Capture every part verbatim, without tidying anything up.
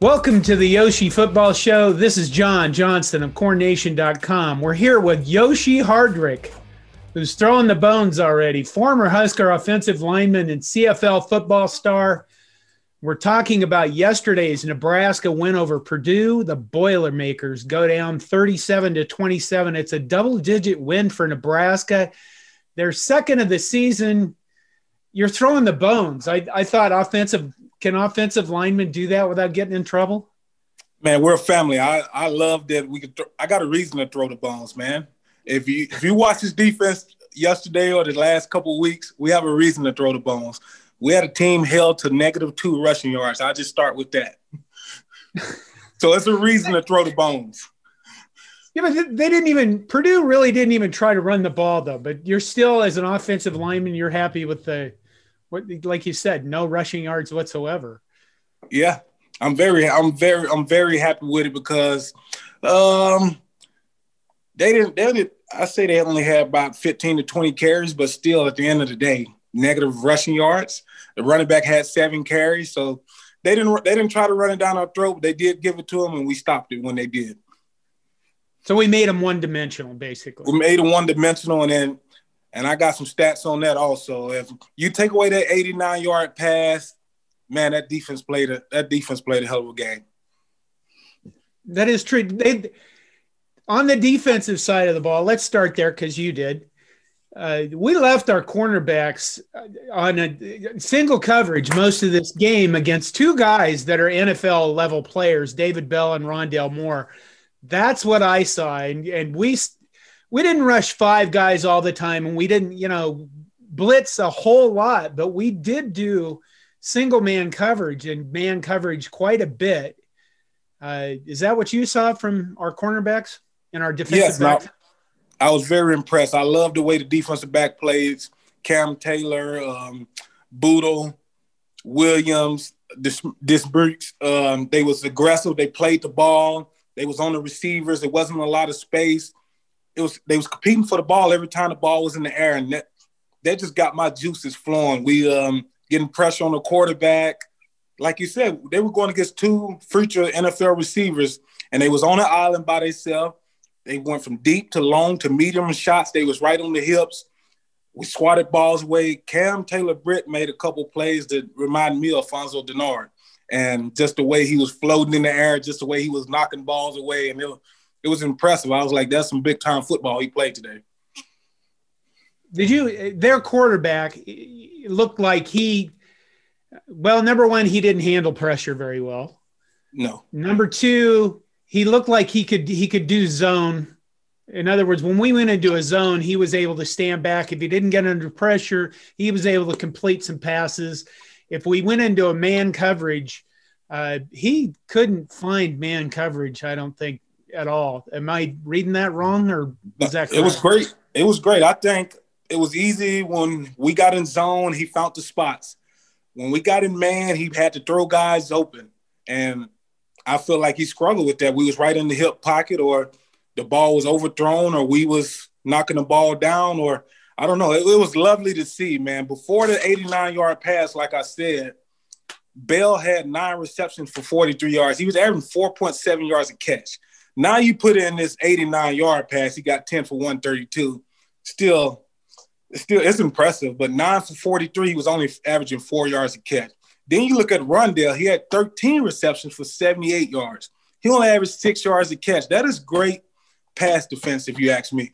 Welcome to the Yoshi Football Show. This is John Johnston of corn nation dot com. We're here with Yoshi Hardrick, who's throwing the bones already, former Husker offensive lineman and C F L football star. We're talking about yesterday's Nebraska win over Purdue. The Boilermakers go down thirty-seven to twenty-seven. It's a double-digit win for Nebraska. They're second of the season. You're throwing the bones. I, I thought offensive can offensive linemen do that without getting in trouble? Man, we're a family. I, I love that we could. Th- I got a reason to throw the bones, man. If you if you watch this defense yesterday or the last couple of weeks, we have a reason to throw the bones. We had a team held to negative two rushing yards. I just start with that. So it's a reason to throw the bones. Yeah, but they didn't even – Purdue really didn't even try to run the ball, though. But you're still, as an offensive lineman, you're happy with the – what, like you said, no rushing yards whatsoever. Yeah, I'm very, I'm very, I'm very happy with it because um, they didn't. They didn't. I say they only had about fifteen to twenty carries, but still, at the end of the day, negative rushing yards. The running back had seven carries, so they didn't. They didn't try to run it down our throat. But they did give it to them, and we stopped it when they did. So we made them one dimensional, basically. We made them one dimensional, and then. And I got some stats on that also. If you take away that eighty-nine yard pass, man, that defense played a that defense played a hell of a game. That is true. They, on the defensive side of the ball, let's start there because you did. Uh, we left our cornerbacks on a single coverage most of this game against two guys that are N F L level players, David Bell and Rondale Moore. That's what I saw, and and we. We didn't rush five guys all the time, and we didn't, you know, blitz a whole lot, but we did do single man coverage and man coverage quite a bit. Uh, is that what you saw from our cornerbacks and our defensive yes, backs? I, I was very impressed. I love the way the defensive back plays. Cam Taylor, um, Boodle, Williams, this, this Brooks, um, they was aggressive. They played the ball. They was on the receivers. There wasn't a lot of space. It was they was competing for the ball every time the ball was in the air, and that, that just got my juices flowing. We um getting pressure on the quarterback. Like you said, they were going against two future N F L receivers, and they was on an island by themselves. They went from deep to long to medium shots. They was right on the hips. We swatted balls away. Cam Taylor-Britt made a couple plays that reminded me of Fonzo Denard, and just the way he was floating in the air, just the way he was knocking balls away, and it was, It was impressive. I was like, that's some big-time football he played today. Did you – their quarterback looked like he – well, number one, he didn't handle pressure very well. No. Number two, he looked like he could he could do zone. In other words, when we went into a zone, he was able to stand back. If he didn't get under pressure, he was able to complete some passes. If we went into a man coverage, uh, he couldn't find man coverage, I don't think, at all. Am I reading that wrong, or is that correct? It was great. It was great. I think it was easy when we got in zone. He found the spots. When we got in man, he had to throw guys open, and I feel like he struggled with that. We was right in the hip pocket, or the ball was overthrown, or we was knocking the ball down, or I don't know. It, it was lovely to see, man. Before the eighty-nine yard pass, like I said, Bell had nine receptions for forty-three yards. He was averaging four point seven yards a catch. Now you put in this eighty-nine yard pass, he got ten for one thirty-two. Still, still, it's impressive, but nine for forty-three, he was only averaging four yards a catch. Then you look at Rondale, he had thirteen receptions for seventy-eight yards. He only averaged six yards a catch. That is great pass defense, if you ask me.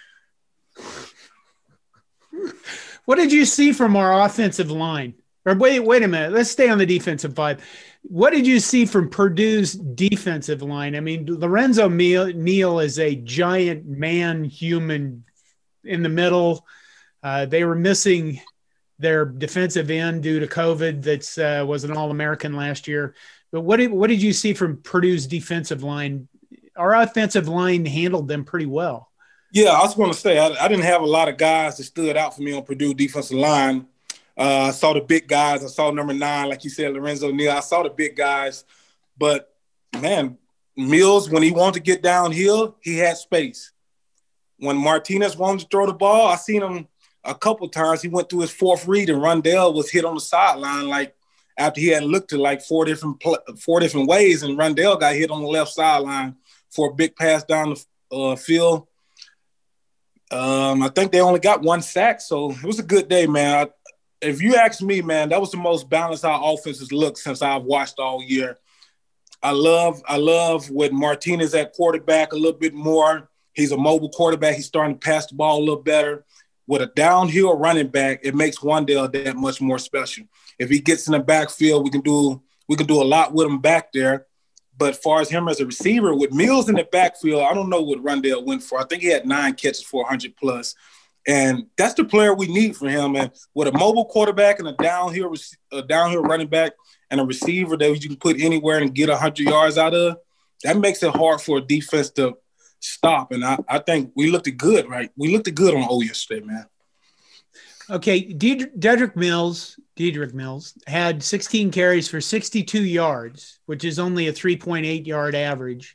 What did you see from our offensive line? Or wait, wait a minute. Let's stay on the defensive side. What did you see from Purdue's defensive line? I mean, Lorenzo Neal is a giant man, human in the middle. Uh, they were missing their defensive end due to COVID. That uh, was an All-American last year. But what did what did you see from Purdue's defensive line? Our offensive line handled them pretty well. Yeah, I was going to say I, I didn't have a lot of guys that stood out for me on Purdue defensive line. Uh, I saw the big guys. I saw number nine, like you said, Lorenzo Neal. I saw the big guys. But, man, Mills, when he wanted to get downhill, he had space. When Martinez wanted to throw the ball, I seen him a couple times. He went through his fourth read, and Rondale was hit on the sideline like after he had looked to like four different four different ways, and Rondale got hit on the left sideline for a big pass down the uh, field. Um, I think they only got one sack, so it was a good day, man. I, if you ask me, man, that was the most balanced our offense has looked since I've watched all year. I love, I love with Martinez at quarterback a little bit more. He's a mobile quarterback. He's starting to pass the ball a little better. With a downhill running back, it makes Wan'Dale that much more special. If he gets in the backfield, we can do we can do a lot with him back there. But as far as him as a receiver, with Mills in the backfield, I don't know what Rondale went for. I think he had nine catches for one hundred plus. And that's the player we need for him. And with a mobile quarterback and a downhill a downhill running back and a receiver that you can put anywhere and get one hundred yards out of, that makes it hard for a defense to stop. And I, I think we looked good, right? We looked good on O yesterday, man. Okay, Dedrick Mills, Dedrick Mills had sixteen carries for sixty-two yards, which is only a three point eight yard average.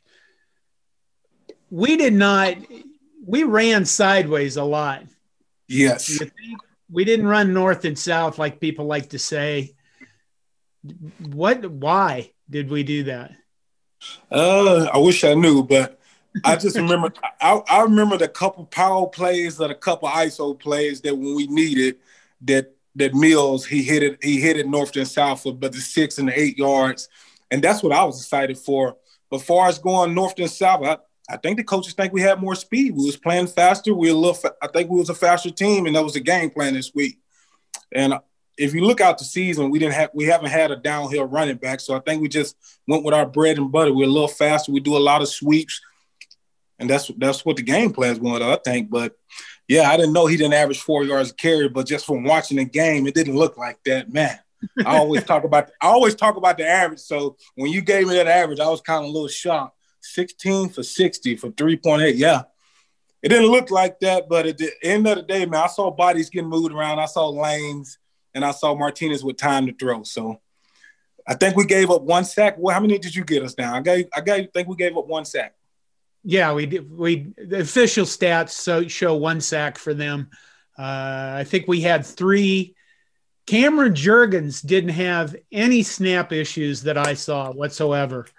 We did not – we ran sideways a lot. Yes. We didn't run north and south like people like to say. What? Why did we do that? Uh, I wish I knew, but I just remember I, I remember the couple power plays or the couple I S O plays that when we needed that that Mills he hit it he hit it north and south for but the six and the eight yards, and that's what I was excited for. But as far as going north and south, I, I think the coaches think we had more speed. We was playing faster. We were a little. I think we was a faster team, and that was the game plan this week. And if you look out the season, we didn't have we haven't had a downhill running back, so I think we just went with our bread and butter. We're a little faster. We do a lot of sweeps, and that's that's what the game plan was, I think. But yeah, I didn't know he didn't average four yards a carry, but just from watching the game, it didn't look like that, man. I always talk about I always talk about the average. So when you gave me that average, I was kind of a little shocked. sixteen for sixty for three point eight. Yeah. It didn't look like that, but at the end of the day, man, I saw bodies getting moved around. I saw lanes, and I saw Martinez with time to throw. So I think we gave up one sack. Well, how many did you get us down? I gave, I gave, think we gave up one sack. Yeah, we did. We the official stats so show one sack for them. Uh, I think we had three. Cameron Jurgens didn't have any snap issues that I saw whatsoever.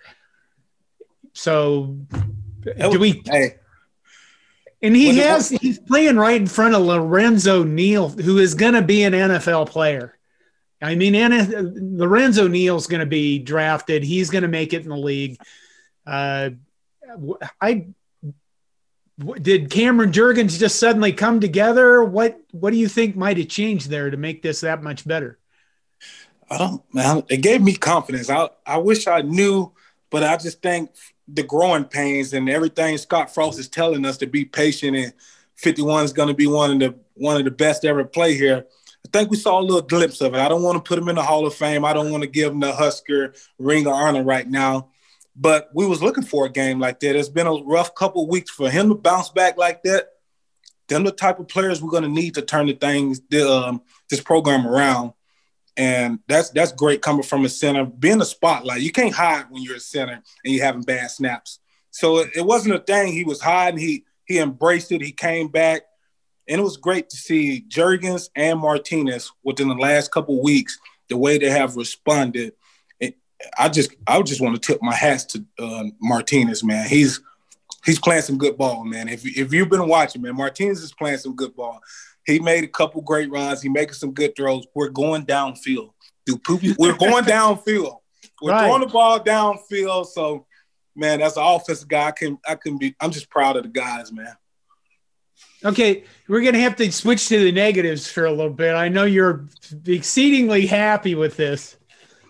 So was, do we? Hey. And he When has, it, he's playing right in front of Lorenzo Neal, who is going to be an N F L player. I mean, Lorenzo Neal's going to be drafted. He's going to make it in the league. Uh, I did Cameron Jurgens just suddenly come together? What, what do you think might have changed there to make this that much better? I don't, man, it gave me confidence. I, I wish I knew, but I just think the growing pains and everything Scott Frost is telling us to be patient, and fifty-one is going to be one of the one of the best ever play here. I think we saw a little glimpse of it. I don't want to put him in the Hall of Fame. I don't want to give him the Husker ring of honor right now, but we was looking for a game like that. It's been a rough couple of weeks for him to bounce back like that. Them the type of players we're going to need to turn the things, the, um, this program around. And that's that's great coming from a center. Being a spotlight, you can't hide when you're a center and you're having bad snaps. So it, it wasn't a thing. He was hiding. He he embraced it. He came back. And it was great to see Jurgens and Martinez within the last couple of weeks, the way they have responded. It, I just I just want to tip my hats to uh, Martinez, man. He's he's playing some good ball, man. If, if you've been watching, man, Martinez is playing some good ball. He made a couple great runs. He making some good throws. We're going downfield. We're going downfield. We're right. throwing the ball downfield. So, man, as an offensive guy, I can I can be. I'm just proud of the guys, man. Okay, we're gonna have to switch to the negatives for a little bit. I know you're exceedingly happy with this.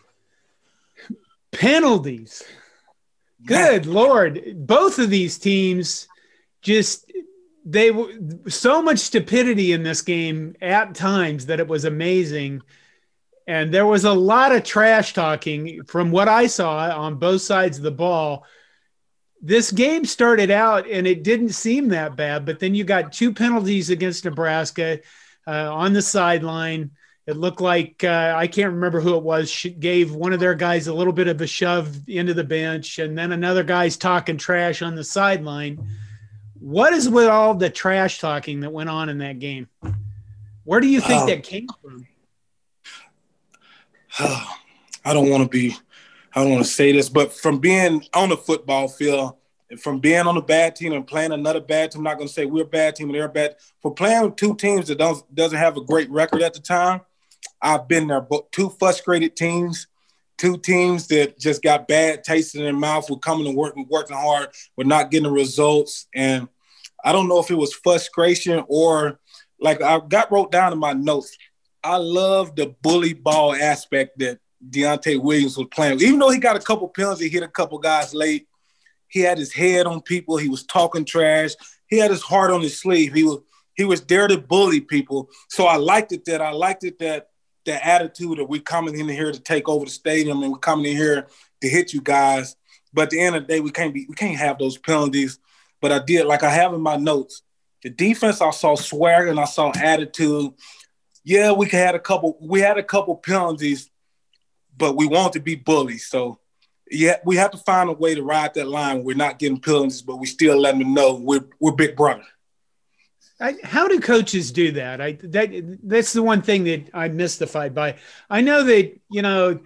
Penalties. Good Lord, both of these teams just. They so much stupidity in this game at times that it was amazing. And there was a lot of trash talking from what I saw on both sides of the ball. This game started out and it didn't seem that bad, but then you got two penalties against Nebraska uh, on the sideline. It looked like, uh, I can't remember who it was, gave one of their guys a little bit of a shove into the bench, and then another guy's talking trash on the sideline. What is with all the trash talking that went on in that game? Where do you think oh. that came from? Oh, I don't want to be, I don't want to say this, but from being on the football field, from being on a bad team and playing another bad team, I'm not going to say we're a bad team and they're bad. For playing with two teams that don't doesn't have a great record at the time, I've been there. But two frustrated teams, two teams that just got bad taste in their mouth, were coming to work and working hard, were not getting the results. And I don't know if it was frustration or like I got wrote down in my notes. I love the bully ball aspect that Deontay Williams was playing. Even though he got a couple penalties, he hit a couple guys late. He had his head on people. He was talking trash. He had his heart on his sleeve. He was he was there to bully people. So I liked it that I liked it that that attitude that we're coming in here to take over the stadium and we're coming in here to hit you guys. But at the end of the day, we can't be we can't have those penalties. But I did, like I have in my notes, the defense, I saw swagger and I saw attitude. Yeah, we had a couple, we had a couple penalties, but we want to be bullies. So yeah, we have to find a way to ride that line. We're not getting penalties, but we still letting them know we're we're big brother. I, how do coaches do that? I that that's the one thing that I'm mystified by. I know that, you know,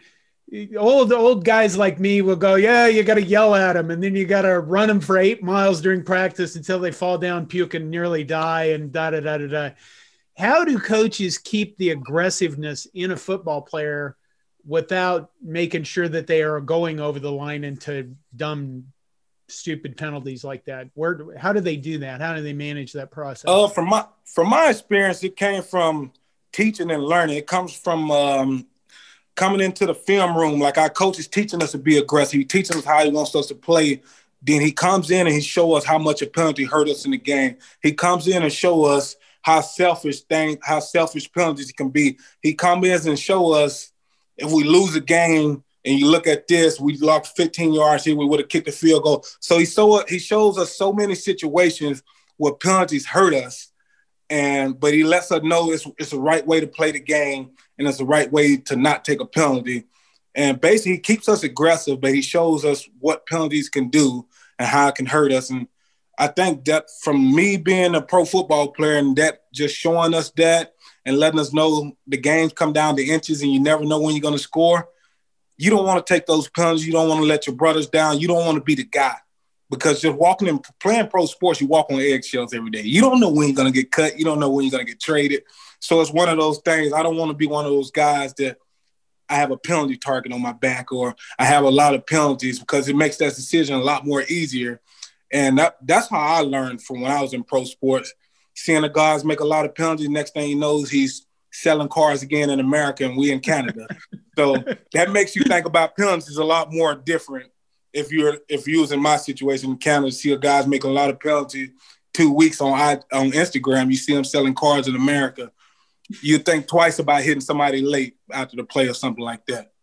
old old guys like me will go, yeah, you got to yell at them, and then you got to run them for eight miles during practice until they fall down, puke, and nearly die, and da da da da da. How do coaches keep the aggressiveness in a football player without making sure that they are going over the line into dumb, stupid penalties like that? Where, how do they do that? How do they manage that process? Uh, from my from my experience, it came from teaching and learning. It comes from um, coming into the film room. Like our coach is teaching us to be aggressive. He's teaching us how he wants us to play. Then he comes in and he show us how much a penalty hurt us in the game. He comes in and show us how selfish thing, how selfish penalties can be. He comes in and show us if we lose a game and you look at this, we lost fifteen yards here, we would have kicked the field goal. So he so he shows us so many situations where penalties hurt us, and but he lets us know it's it's the right way to play the game and it's the right way to not take a penalty. And basically, he keeps us aggressive, but he shows us what penalties can do and how it can hurt us. And I think that from me being a pro football player and that just showing us that and letting us know the games come down to inches and you never know when you're going to score, you don't want to take those penalties. You don't want to let your brothers down. You don't want to be the guy because just walking and playing pro sports, you walk on eggshells every day. You don't know when you're going to get cut. You don't know when you're going to get traded. So it's one of those things. I don't want to be one of those guys that I have a penalty target on my back or I have a lot of penalties because it makes that decision a lot more easier. And that, that's how I learned from when I was in pro sports, seeing the guys make a lot of penalties. Next thing he knows, he's selling cars again in America and we in Canada. So that makes you think about penalties a lot more different. If you're if you was in my situation in Canada, see a guys making a lot of penalties two weeks on on Instagram, you see them selling cars in America. You think twice about hitting somebody late after the play or something like that.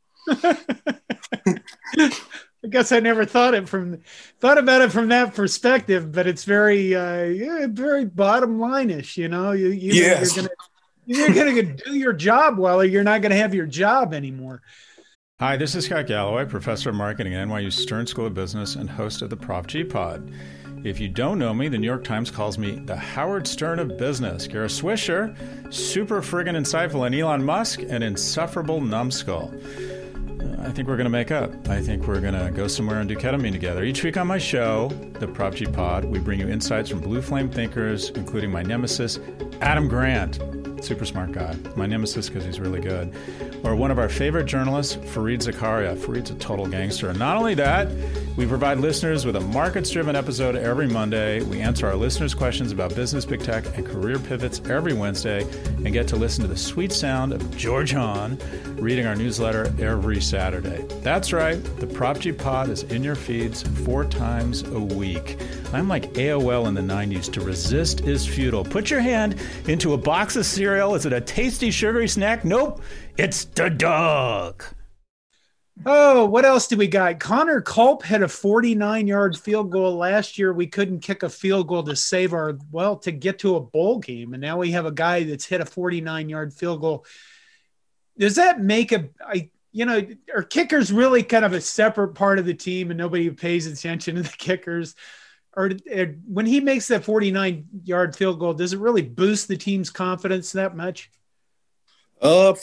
I guess I never thought it from thought about it from that perspective, but it's very, uh, yeah, very bottom line-ish. You know, you, you yes. you're gonna you're gonna do your job well, or you're not gonna have your job anymore. Hi, this is Scott Galloway, professor of marketing at N Y U Stern School of Business and host of the Prop G Pod. If you don't know me, the New York Times calls me the Howard Stern of business. Kara Swisher, super friggin' insightful, and Elon Musk, an insufferable numbskull. I think we're going to make up. I think we're going to go somewhere and do ketamine together. Each week on my show, the Prop G Pod, we bring you insights from blue flame thinkers, including my nemesis, Adam Grant. Super smart guy. My nemesis because he's really good. Or one of our favorite journalists, Fareed Zakaria. Fareed's a total gangster. And not only that, we provide listeners with a markets-driven episode every Monday. We answer our listeners' questions about business, big tech, and career pivots every Wednesday, and get to listen to the sweet sound of George Hahn reading our newsletter every Saturday. That's right. The Prop G Pod is in your feeds four times a week. I'm like A O L in the nineties. To resist is futile. Put your hand into a box of cereal. Is it a tasty, sugary snack? Nope. It's the dog. Oh, what else do we got? Connor Culp had a forty-nine-yard field goal last year. We couldn't kick a field goal to save our, well, to get to a bowl game. And now we have a guy that's hit a forty-nine-yard field goal. Does that make a, I, you know, are kickers really kind of a separate part of the team and nobody pays attention to the kickers? Or, or when he makes that forty-nine-yard field goal, does it really boost the team's confidence that much? Uh, from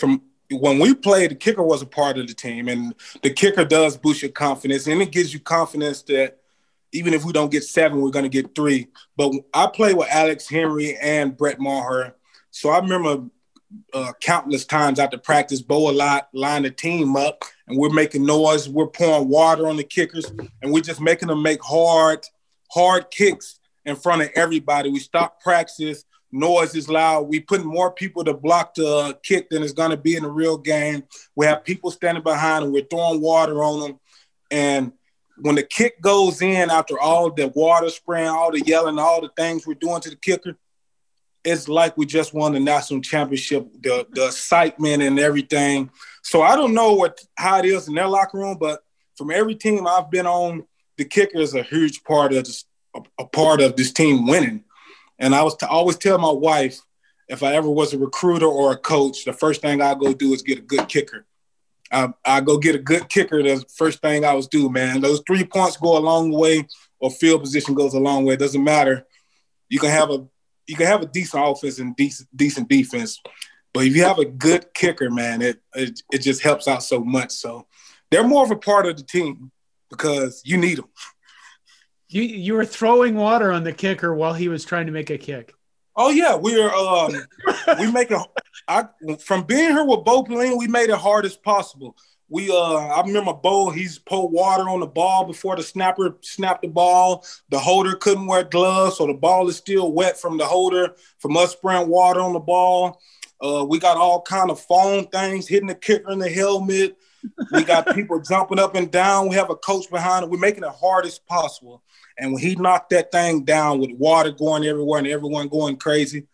when we played, the kicker was a part of the team, and the kicker does boost your confidence, and it gives you confidence that even if we don't get seven, we're going to get three. But I played with Alex Henry and Brett Maher, so I remember uh, countless times after practice, Bo a lot line the team up, and we're making noise, we're pouring water on the kickers, and we're just making them make hard, hard kicks in front of everybody. We stop practice. Noise is loud. We putting more people to block the kick than it's going to be in the real game. We have people standing behind them. We're throwing water on them. And when the kick goes in, after all the water spraying, all the yelling, all the things we're doing to the kicker, it's like we just won the national championship, the, the excitement and everything. So I don't know what how it is in their locker room, but from every team I've been on, the kicker is a huge part of this, a, a part of this team winning. And I was t- I always tell my wife, if I ever was a recruiter or a coach, the first thing I go do is get a good kicker. I, I go get a good kicker. The first thing I was do, man. Those three points go a long way, or field position goes a long way. It doesn't matter. You can have a you can have a decent offense and decent decent defense, but if you have a good kicker, man, it it, it just helps out so much. So they're more of a part of the team because you need them. You you were throwing water on the kicker while he was trying to make a kick. Oh yeah, we're um we make it. I from being here with Bo Pelini, we made it hard as possible. We uh I remember Bo, he's poured water on the ball before the snapper snapped the ball. The holder couldn't wear gloves, so the ball is still wet from the holder from us spraying water on the ball. Uh, we got all kind of foam things hitting the kicker in the helmet. We got people jumping up and down. We have a coach behind it. We're making it hard as possible. And when he knocked that thing down with water going everywhere and everyone going crazy,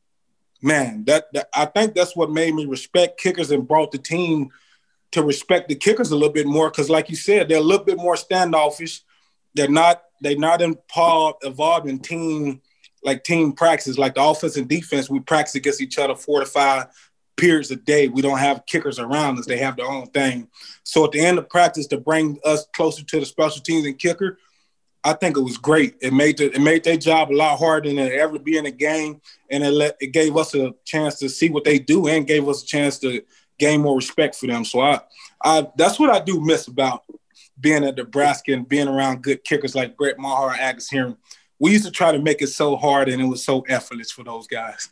man, that, that I think that's what made me respect kickers and brought the team to respect the kickers a little bit more. Because like you said, they're a little bit more standoffish. They're not they're not involved in team like team practices, like the offense and defense. We practice against each other four to five periods a day. We don't have kickers around us. They have their own thing. So at the end of practice, to bring us closer to the special teams and kicker, I think it was great. It made the, it made their job a lot harder than it ever be in a game, and it let it gave us a chance to see what they do and gave us a chance to gain more respect for them. So I, I that's what I do miss about being at Nebraska and being around good kickers like Brett Maher, Alex Henry. We used to try to make it so hard, and it was so effortless for those guys.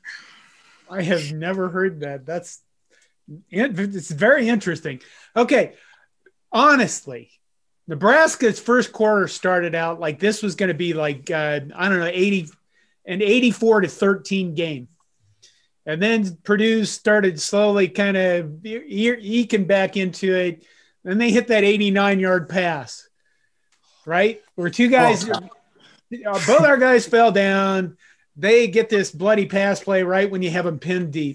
I have never heard that. That's it's very interesting. Okay, honestly, Nebraska's first quarter started out like this was going to be like uh, I don't know, eighty an eighty-four to thirteen game, and then Purdue started slowly kind of eking back into it. Then they hit that eighty-nine yard pass, right? Where two guys, oh, both our guys fell down. They get this bloody pass play right when you have them pinned deep.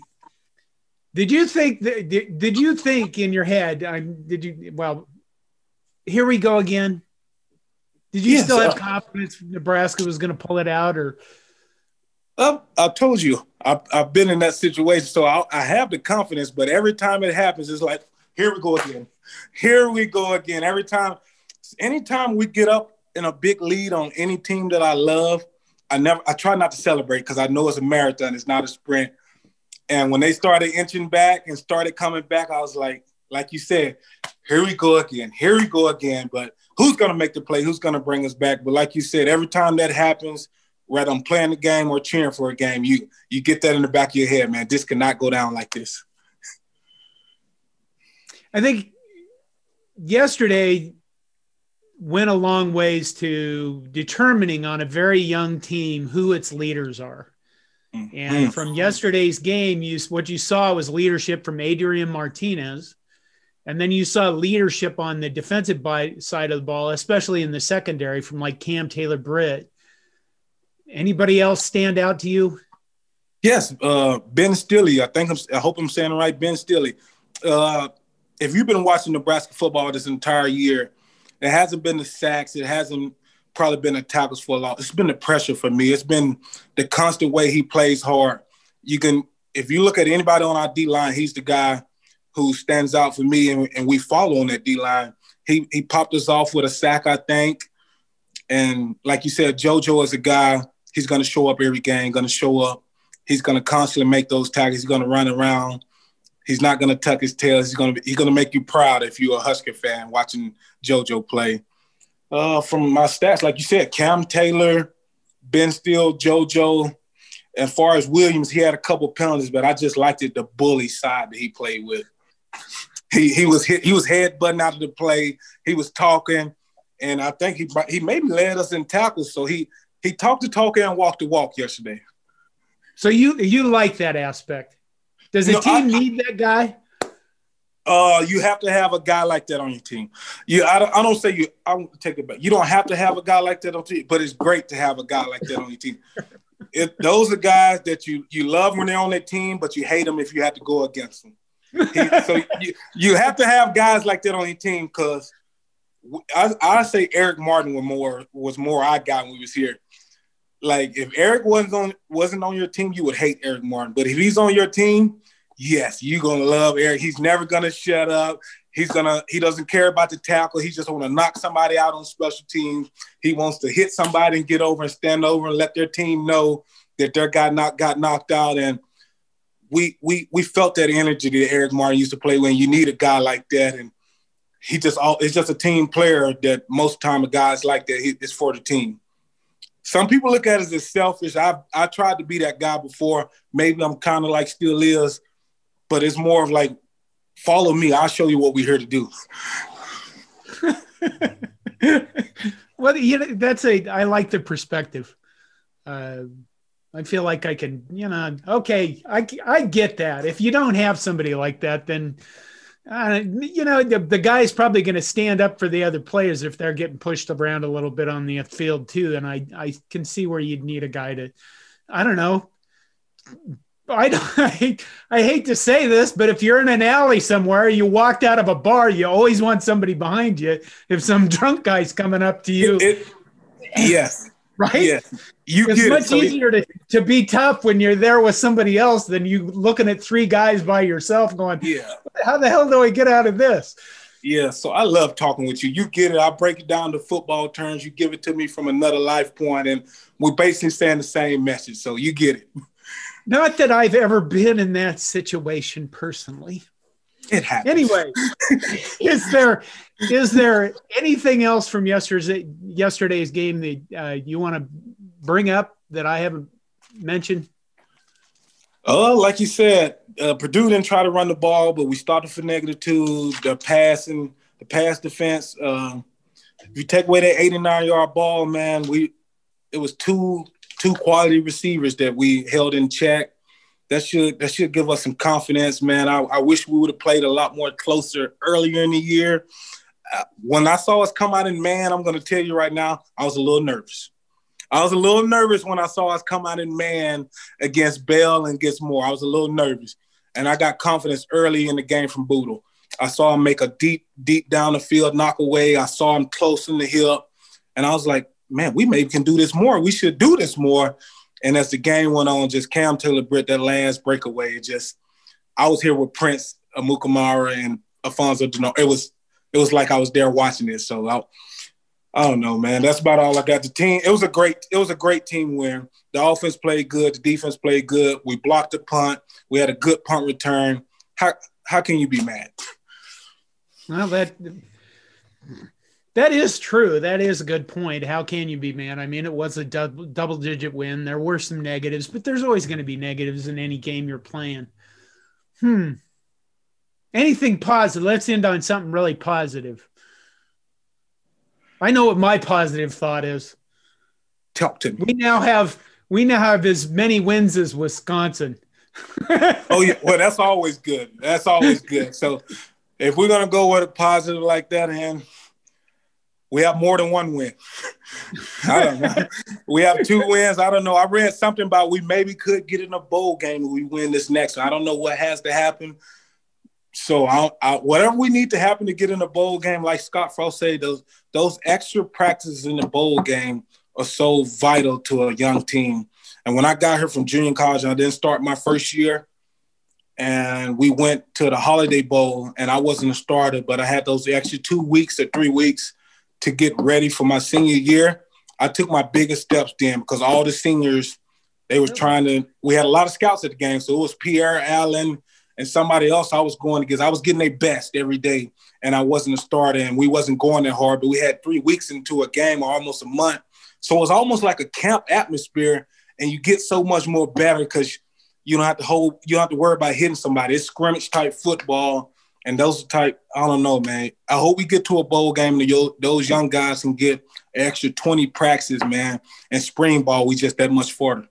Did you think that, did, did you think in your head, um, did you, well, here we go again? Did you yes, still have uh, confidence Nebraska was going to pull it out? Or uh, I told you, I've, I've been in that situation, so I, I have the confidence, but every time it happens, it's like, here we go again. Here we go again. Every time, anytime we get up in a big lead on any team that I love, I never. I try not to celebrate because I know it's a marathon. It's not a sprint. And when they started inching back and started coming back, I was like, like you said, here we go again. Here we go again. But who's going to make the play? Who's going to bring us back? But like you said, every time that happens, whether I'm playing the game or cheering for a game, you you get that in the back of your head, man. This cannot go down like this. I think yesterday went a long ways to determining on a very young team who its leaders are. Mm-hmm. And from yesterday's game, you what you saw was leadership from Adrian Martinez. And then you saw leadership on the defensive side of the ball, especially in the secondary from like Cam Taylor-Britt. Anybody else stand out to you? Yes, uh, Ben Stille. I think I'm, I hope I'm saying it right, Ben Stille. Uh, if you've been watching Nebraska football this entire year, it hasn't been the sacks. It hasn't probably been the tackles for a lot. It's been the pressure for me. It's been the constant way he plays hard. You can, if you look at anybody on our D-line, he's the guy who stands out for me, and, and we follow on that D-line. He he popped us off with a sack, I think. And like you said, JoJo is a guy, he's going to show up every game, going to show up. He's going to constantly make those tackles. He's going to run around. He's not going to tuck his tail. He's going to he's going to make you proud if you're a Husker fan watching JoJo play. Uh, from my stats, like you said, Cam Taylor, Ben Steele, JoJo. As far as Williams, he had a couple penalties, but I just liked it, the bully side that he played with. He he was hit, he was headbutting out of the play. He was talking, and I think he he maybe led us in tackles. So he he talked the talk and walked the walk yesterday. So you you like that aspect? Does the No, team I- need that guy? Uh, you have to have a guy like that on your team. You, I don't, I don't say you. I won't take it back. You don't have to have a guy like that on your team, but it's great to have a guy like that on your team. If those are guys that you you love when they're on their team, but you hate them if you have to go against them. He, so you, you have to have guys like that on your team because I, I say Eric Martin was more was more our guy when we was here. Like if Eric wasn't on wasn't on your team, you would hate Eric Martin. But if he's on your team, yes, you're gonna love Eric. He's never gonna shut up. He's gonna he doesn't care about the tackle. He just want to knock somebody out on special teams. He wants to hit somebody and get over and stand over and let their team know that their guy not got knocked out. And we we we felt that energy that Eric Martin used to play when you need a guy like that. And he just all it's just a team player that most time a guys like that he, it's for the team. Some people look at it as selfish. I I tried to be that guy before. Maybe I'm kind of like still is, but it's more of like, follow me. I'll show you what we're here to do. Well, you know, that's a, I like the perspective. Uh, I feel like I can, you know, okay, I, I get that. If you don't have somebody like that, then, uh, you know, the, the guy's probably going to stand up for the other players if they're getting pushed around a little bit on the field too. And I, I can see where you'd need a guy to, I don't know, I, don't, I, hate, I hate to say this, but if you're in an alley somewhere, you walked out of a bar, you always want somebody behind you. If some drunk guy's coming up to you. It, yes. Right? Yes. You it's get much it. So easier to, to be tough when you're there with somebody else than you looking at three guys by yourself going, yeah. How the hell do I get out of this? Yeah, so I love talking with you. You get it. I break it down to football terms. You give it to me from another life point, and we're basically saying the same message. So you get it. Not that I've ever been in that situation personally. It happens. Anyway, is there is there anything else from yesterday's yesterday's game that uh, you want to bring up that I haven't mentioned? Oh, like you said, uh, Purdue didn't try to run the ball, but we started for negative two. The passing, the pass defense. Um, if you take away that eighty-nine yard ball, man, we it was two two quality receivers that we held in check. That should that should give us some confidence, man. I, I wish we would have played a lot more closer earlier in the year. Uh, when I saw us come out in man, I'm going to tell you right now, I was a little nervous. I was a little nervous when I saw us come out in man against Bell and against Moore. I was a little nervous. And I got confidence early in the game from Boodle. I saw him make a deep, deep down the field knock away. I saw him close in the hip. And I was like, man, we maybe can do this more. We should do this more. And as the game went on, just Cam Taylor Britt, that last breakaway, just I was here with Prince Amukamara and Alfonso Deno. It was it was like I was there watching it. So I, I don't know, man. That's about all I got. The team, it was a great, it was a great team win. The offense played good, the defense played good. We blocked the punt. We had a good punt return. How how can you be mad? Well, that that is true. That is a good point. How can you be mad? I mean, it was a double, double-digit win. There were some negatives, but there's always going to be negatives in any game you're playing. Hmm. Anything positive? Let's end on something really positive. I know what my positive thought is. Talk to me. We now have we now have as many wins as Wisconsin. Oh yeah, well that's always good. That's always good. So if we're gonna go with a positive like that, and we have more than one win. I don't know. We have two wins. I don't know. I read something about we maybe could get in a bowl game if we win this next one. I don't know what has to happen. So I, I, whatever we need to happen to get in a bowl game, like Scott Frost said, those those extra practices in the bowl game are so vital to a young team. And when I got here from junior college, I didn't start my first year, and we went to the Holiday Bowl, and I wasn't a starter, but I had those extra two weeks or three weeks to get ready for my senior year. I took my biggest steps then because all the seniors, they were trying to – we had a lot of scouts at the game, so it was Pierre Allen and somebody else I was going against, I was getting their best every day, and I wasn't a starter, and we wasn't going that hard, but we had three weeks into a game or almost a month. So it was almost like a camp atmosphere, and you get so much more better because you don't have to hold, you don't have to worry about hitting somebody. It's scrimmage type football, and those type, I don't know, man. I hope we get to a bowl game and those young guys can get an extra twenty practices, man, and spring ball, we just that much farther.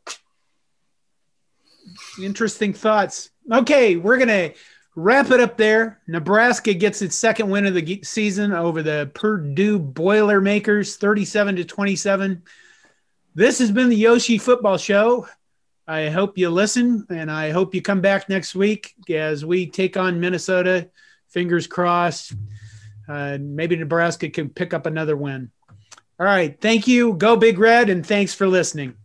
Interesting thoughts. Okay, we're going to wrap it up there. Nebraska gets its second win of the season over the Purdue Boilermakers, thirty-seven to twenty-seven. This has been the Yoshi Football Show. I hope you listen, and I hope you come back next week as we take on Minnesota. Fingers crossed. Uh, maybe Nebraska can pick up another win. All right. Thank you. Go Big Red, and thanks for listening.